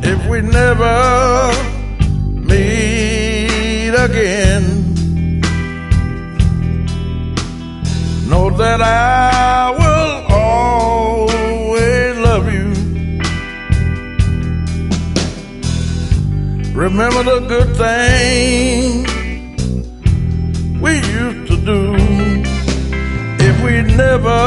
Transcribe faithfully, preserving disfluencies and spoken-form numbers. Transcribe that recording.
if we never meet again. Know that I will always love you. Remember the good things we used to do. If we never